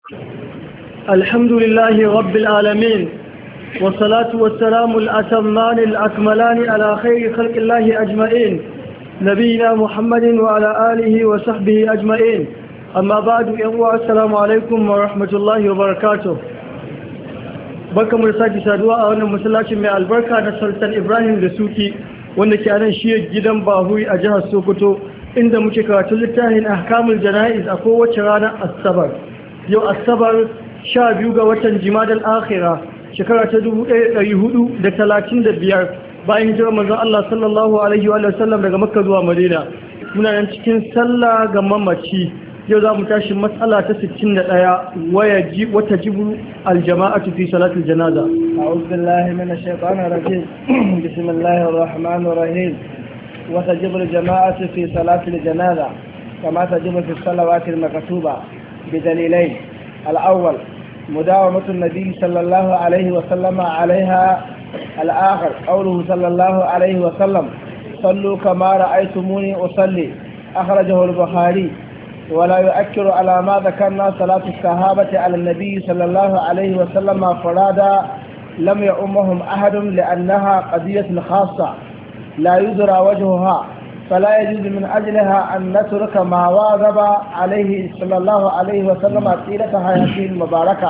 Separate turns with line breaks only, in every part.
الحمد لله رب العالمين والصلاة والسلام الأتمان الأكملان على خير خلق الله أجمعين نبينا محمد وعلى آله وصحبه أجمعين أما بعد السلام عليكم ورحمة الله وبركاته barka mu da sake saduwa a wannan masallacin mai albarka na Sultan Ibrahim da Suki wanda ke anan shi gidan Bahuyi a jihar Sokoto inda muke karatun littafin Ahkamul Jana'iz a kowace ranar Asabar. Yau Asabar 12 ga watan Jimadal Akhira shekara ta 1435 bayan hijirar manzon Allah sallallahu alaihi wa sallam daga Makka zuwa Madina. Muna nan cikin sallah ga mamaci. Yau za mu tashi matsala ta 61 wata jibu aljama'atu fi salatul janaza.
A'udhu billahi minash shaitanir rajim. Bismillahir rahmanir rahim. Wa tajibu aljama'atu fi salatul janaza kama tajibu fi salawatil maktuba bidalilain. Al-awwal مداومة النبي صلى الله عليه وسلم عليها. الآخر قوله صلى الله عليه وسلم صلوا كما رأيتموني أصلي أخرجه البخاري. ولا يؤكر على ما ذكرنا صلاة الصحابة على النبي صلى الله عليه وسلم فرادا لم يؤمهم أحد لأنها قضية خاصة لا يدرى وجهها فلا يجوز من أجلها أن نترك ما واظب عليه صلى الله عليه وسلم طيلة حياته المباركة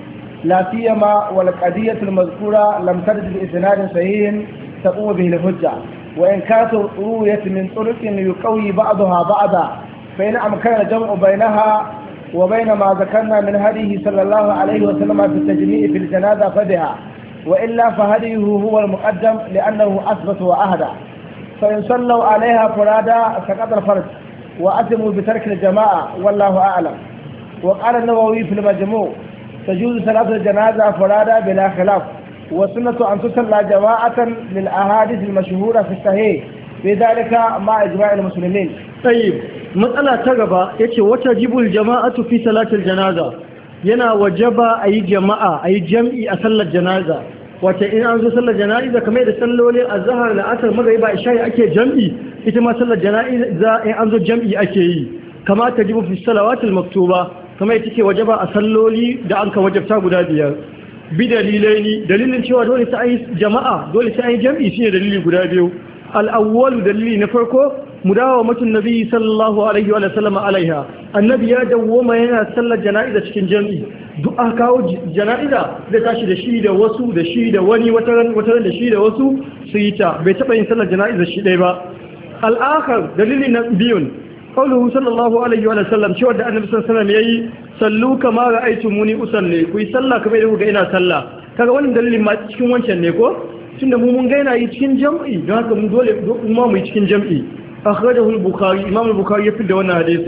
لا سيما والقضية المذكورة لم ترد بإسناد صحيح تقوم به الحجة وإن كانت روية من طرق يقوي بعضها بعضا فإن أمكن الجمع بينها وبين ما ذكرنا من هديه صلى الله عليه وسلم في التجميع في الجنازة فبها وإلا فهديه هو المقدم لأنه أثبت وأهدى فإن صلوا عليها فرادا سقط الفرج وأتموا بترك الجماعة والله أعلم. وقال النووي في المجموع تجوز صلاة الجنازة فرادا بلا خلاف والسنة أن تصلى جماعة للأحاديث المشهورة في الصحيح في ذلك مع إجماع المسلمين.
طيب matsala ta gaba yace wata jibul jama'atu fi salatil janaza yana wajaba ayi jama'a ayi jam'i a sallar janaza wata in an zo sallar janaza kamar da sallolin azhar da asar magriba isha ake jam'i ita ma sallar janaza in an zo jam'i ake yi kama ta jibu fi salawatil maktuba kamar ita ce wajaba a salloli da an ka wajabta guda biyar bi dalilin cewa dole sai ayi jama'a dole sai ayi jam'i shine dalili guda biyu al-awwal dalili na farko mudawamatun nabi sallallahu alaihi wa sallam alaiha annabi ya dawwama yana sallar jana'iza cikin jami'i duk aka kawo jana'iza da tashi da shi da wasu da shi da wani wataran da shi da wasu su yi ta bai taba yin sallar jana'iza shi dai ba al-akhar dalili na biyun qawluhu sallallahu alaihi wa sallam cewa da annabi sallallahu alaihi wa sallam yayi sallu kama ra'aytumuni usalli ku yi sallah kamar yadda kuka ina sallah kaga wannan dalilin ma cikin wancan ne ko tunda mu mun ga yana yi cikin jami'i don haka mun dole mu yi cikin jami'i أخرجه البخاري إمام البخاري يفيد وانا حديث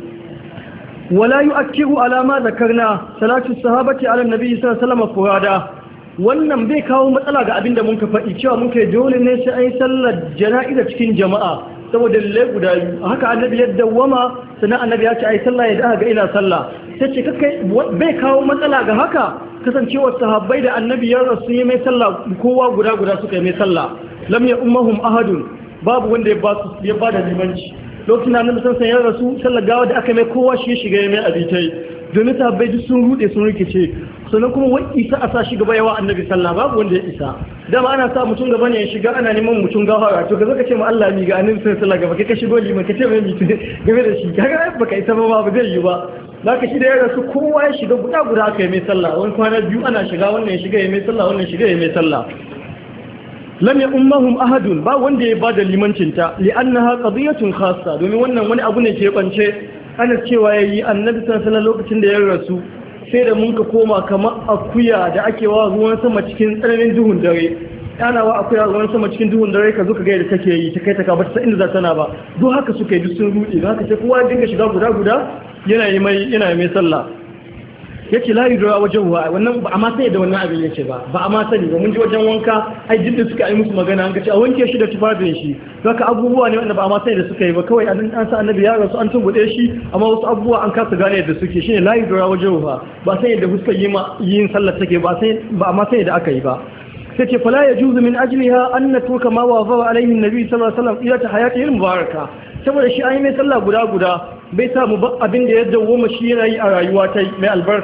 ولا يؤكد على ما ذكرنا صلاة الصحابة على النبي صلى الله عليه وسلم فرادا wannan bai kawo matsala ga abinda mun ka faɗi cewa mun kai dole ne sai an yi sallar jana'iza cikin jama'a saboda dalilai guda biyu haka annabi ya dawwama sannan annabi ya ce ai sallah ya da ga ina sallah sai ce kai bai kawo matsala ga haka kasancewar sahabbai da annabi ya rasu yi mai sallah kowa guda suka yi mai sallah lam ya ummahum ahadun babu wanda ya ba da limanci lokacin da annabi sallallahu alaihi wasallam ya rasu sallar gawa da aka mai kowa shi ya shiga ya mai abitai domin sahabbai duk sun rude sun rikice sannan kuma wai isa a sa shi gaba yawa annabi sallallahu babu wanda ya isa dama ana sa mutum gaba ne ya shiga ana neman mutum gafara to ka zaka ce ma Allah mi ga annabi sallallahu alaihi wasallam gaba kai ka shigo liman ka ce mai mutum game da shi kaga baka isa ba zai yi ba zaka shi da ya rasu kowa ya shiga guda aka yi mai sallah wani kwana biyu ana shiga wannan ya shiga ya mai sallah wannan shiga ya mai sallah lam ya ummahum ahadun ba wanda ya bada limancinta li'annaha qadiyatun khassa domin wannan wani abu ne ke bance ana cewa yayi annabi sallallahu alaihi lokacin da ya rasu sai da mun ka koma kamar akuya da ake wa ruwan sama cikin tsananin duhun dare ana wa akuya ruwan sama cikin duhun dare ka zo ka ga yadda take yi ta kai ta ka bata inda za ta na ba duk haka suka yi duk sun rudi don haka sai kowa ya dinga shiga guda yana mai sallah yace la yudra wajhuha wannan ba a ma sai da wannan abin yace ba a ma sani ba mun ji wajen wanka ai jidda suka yi musu magana an ga ce a wanke shi da tufafin shi haka abubuwa ne wanda ba a ma sai da suka yi ba kawai an sa annabi ya rasu an tungude shi amma wasu abubuwa an kasa gane yadda suke shine la yudra wajhuha ba sai yadda fuskar yin sallar take ba a ma sai da aka yi ba sai ce fala yajuzu min ajliha an natruka ma wafa alaihi annabi sallallahu alaihi wasallam ila hayatihi mubaraka saboda shi an yi mai sallah guda bai samu abin da ya dawo shi yana yi a rayuwa ta mai albarka